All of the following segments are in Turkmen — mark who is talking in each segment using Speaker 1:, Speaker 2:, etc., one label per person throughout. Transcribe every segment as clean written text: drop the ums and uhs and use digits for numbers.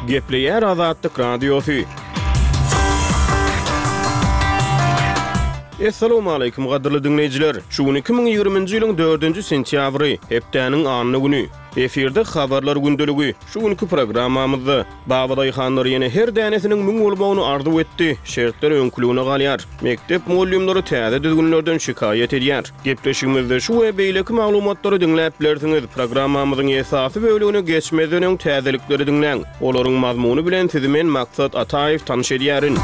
Speaker 1: Gepleyer Azadlyk Radiosu. Assalamu alaykum gaderly dinleyijiler. Şu 2020-nji ýylyň 4-nji sentýabry, hepdeniň anyny güni. Eferde habarlar gündöligi. Şu günkü programmamyzda Babaday hanlar ýene her dänesiniň müň bolmagyny arzuw etdi. Şertler öňkülügine galýar. Mektep muallimleri täze düzgünlerden şikaýet edýär. Gepleşigimizde şu we beýleki maglumatlary dinläp bilersiňiz. Programmamyzyň esasy bölügine geçmeden öň täzelikleri dinläň. Olaryň mazmuny bilen sizi men Maksat Ataýew tanyş edýärin.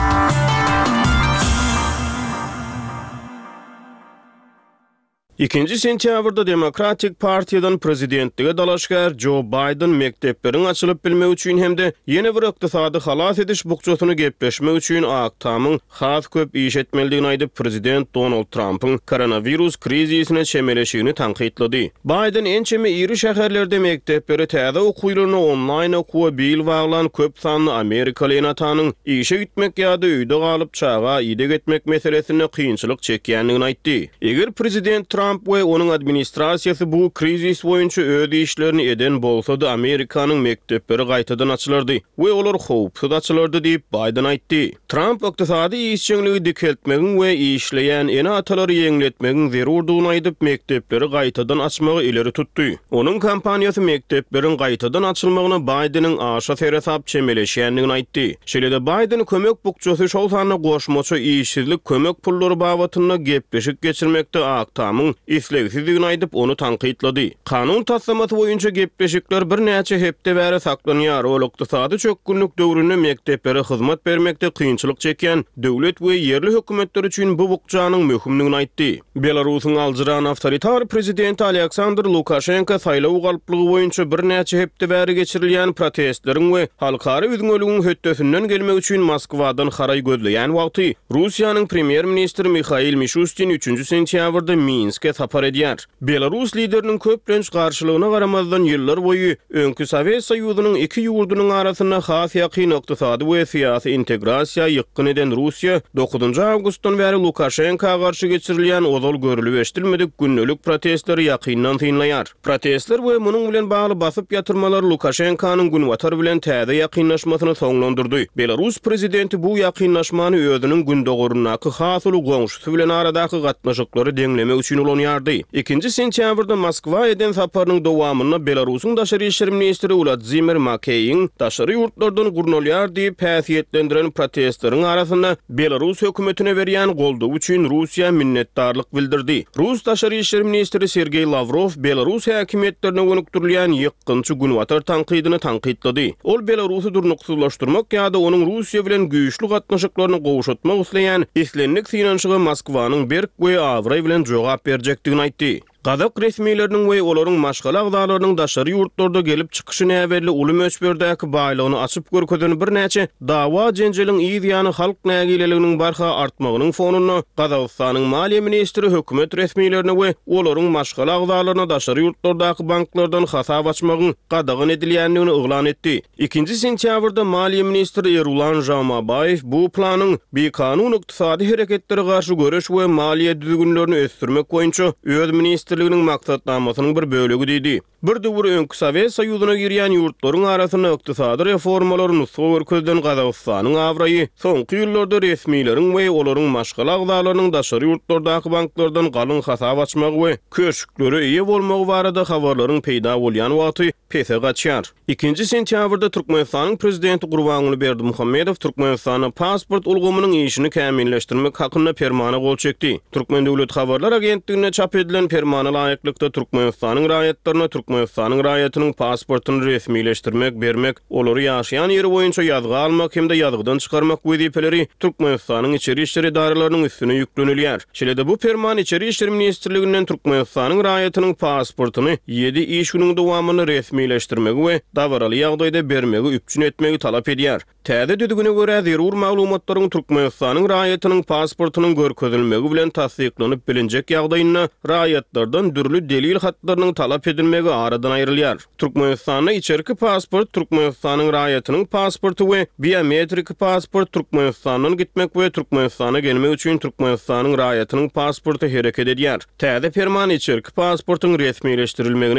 Speaker 1: İkinci sentýabrda Demokratik Partiýadan prezidentlige dalaşgar Joe Biden mektepleriň açylyp bilmek üçin hemde ýene bir ykdysady halas ediş bukçasyny gepleşmek üçin aktamyň has köp iş etmelidigini aýdyp prezident Donald Trump'yň koronavirus krizisine çemeleşigini tanqidlady. Biden ençeme iri şäherlerde mektepleri täze okuýlaryny online okuwa bil baglan köp sanly Amerikaly enatanyň işe gitmek ýa-da öýde galyp çaga ýydyk etmek meselesine kynçylyk çekýändigini aýtdy. Eger prezident Trump we onuň administrasiýasy bu krizis boýunça öz işlerini eden bolsa-da Amerikanyň mektepleri gaýtadan açylardy we olar howpsuz açylardy diýip Biden aýtdy. Trump ykdysady işçiligi dikeltmegiň we işleýän enatalary ýeňletmegiň zerurdygyny aýdyp mektepleri gaýtadan açmagy ileri tutdy. Onuň kampaniýasy mektepleriň gaýtadan açylmagyna Bideniň aşa serhesap çemeleşýändigini aýtdy. Şeýle-de Biden kömek bukçasy şol sanyna goşmaça işsizlik kömek pullary babatyna gepleşik geçirmekde aktamyň islegsizligini aýdyp onu tanqidlady. Kanun taslamasy boýunça gepleşikler bir näçe hepde bäri saklanýar. Ol ykdysady çökgünlük döwründe mektepleri hyzmat bermekde kynçylyk çekýän döwlet we ýerli hökümetler üçin bu bukjanyň möhümligini aýtdy. Belarusyň alжyran awtoritar prezidenti Aleksandr Lukashenko saýlaw galyplygy boýunça bir näçe hepde bäri geçirilýän protestleriň we halkara üzgünlügiň hötdesinden gelmek üçin Moskwadan haray gözleýän wagty Russiýanyň premier ministri Mikhail Mishustin 3-nji sentýabrda Minske tapar edýär. Belarus lideriniň köplenç garşylygyna garamazdan ýyllar boýu öňkü Sowet Soýuzynyň iki ýurdunyň arasyna has ýakyn ykdysady we syýasy integrasiýa ýykyn eden Russiýa 9 awgustdan bäri Lukashenko'ga garşy geçirilýän ozal görülüp eşdilmedik günnelik protestleri ýakyndan tynlaýar. Protestler we munyň bilen bagly basyp ýatyrmalar Lukashenko'nyň günwatar bilen täze ýakynlaşmasyny soňlandyrdy. Belarus prezidenti bu ýakynlaşmany özüniň gündogurundaky has uly goňşusy bilen aradaky gatnaşyklary deňlemek üçin ulanýardy. 2-nji sentýabrda Moskwa eden saparynyň dowamyna Belarusyň daşary işler ministri Vladimir Makeýin daşary ýurtlardan gurnolýar diýip häsiýetlendiren protestleriň arasynda Belarus hökümetine berýän goldaw üçin Russiýa minnetdarlyk bildirdi. Rus daşary işler ministri Sergey Lavrov Belarus häkimetlerine gönükdirilýän ýykgynçy günwatar tanqydyny tanqidlady. Ol Belarusy durnuksuzlaşdyrmak ýa-da onuň Russiýa bilen güýçli gatnaşyklaryny gowşatmak isleýän islenlik finansygy Moskwanyň berk we awray bilen jogap berjekdigini aýtdy. Gazak resmiýetleriniň we olaryň maşgala agdalarynyň daşary ýurtlarda gelip çykyşyny äwelli uly möçberdäki baýlygyny açyp görkezeni bir näçe dawa jenjeliň ýa-da halk nägileliginiň barha artmagynyň fonuna Gazakstanyň maliýe ministri hökümet resmiýetlerine we olaryň maşgala agdalaryna daşary ýurtlardaky banklardan hasap açmagyň gadagyn edilýändigini oglan etdi. 2-nji sentýabrda maliýe ministri Erulan Jamabayev bu planyň bir kanun ykdysady hereketlere garşy göreş we maliýe düzgünlerini ösdürmek boýunça öz ministrliginiň maksatnamasynyň bir bölegi diýdi. Bir döwür öňkü Sowet Soýuzyna girýän ýurtlaryň arasyna ykdysady reformalaryny sowurkezden Gazakstanyň awraýy soňky ýyllarda resmiýetlerin we olaryň maşgala agdalarynyň daşary ýurtlardaky banklardan galyň hasap açmagy we köşkleri ýa bolmagy barada habarlaryň peýda bolýan wagty pese gaçýar. 2-nji sentýabrda Türkmenistanyň prezidenti Gurbanuly Berdimuhammedow Türkmenistana pasport ulgamynyň işini kämilleşdirmek hakynda fermana gol çekdi. Türkmen döwlet habarlar agentligine çap edilen fermana laýyklykda Türkmenistanyň raýatlaryna Türkmenistanyň raýatynyň pasportyny resmiýleşdirmek, bermek, olary ýaşaýan ýeri boýunça ýazgy almak hemde ýazgydan çykarmak wezipeleri Türkmenistanyň içeri işleri idaralarynyň üstüne ýüklenilýär. Şeýle-de bu ferman içeri işler ministrliginden Türkmenistanyň raýatynyň pasportyny 7 iş günüň dowamyny resmiýleşdirmegi we dawaraly ýagdaýda bermegi üpçün etmegi talap edýär. Täze düdügüne görä zerur maglumatlaryň Türkmenistanyň raýatynyň pasportynyň görkezilmegi bilen tasdiklanyp bilinjek ýagdaýyna raýatlardan dürli delil hatlarynyň talap edilmegi aradan aýrylýar. Türkmenistanyň içerki pasport Türkmenistanyň raýatynyň pasporty we biometrik pasport Türkmenistanyň gitmek we Türkmenistana gelmek üçin Türkmenistanyň raýatynyň pasporty hereket edýär. Täze ferman içerki pasportyň resmiýleşdirilmegine